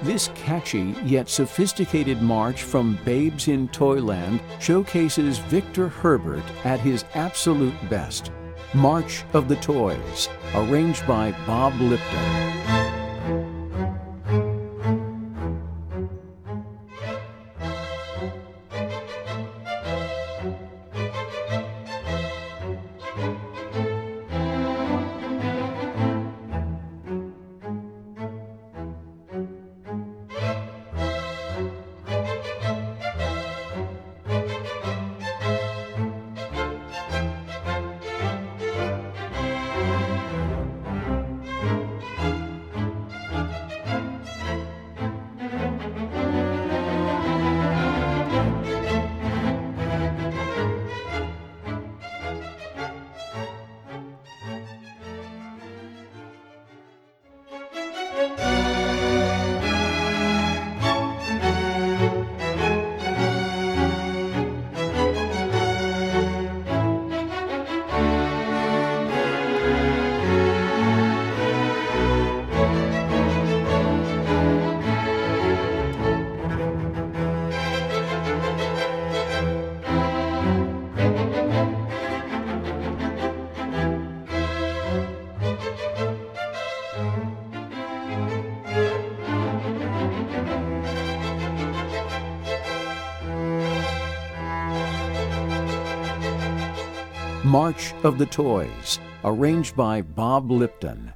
This catchy yet sophisticated march from Babes in Toyland showcases Victor Herbert at his absolute best. March of the Toys, arranged by Bob Lipton. March of the Toys, arranged by Bob Lipton.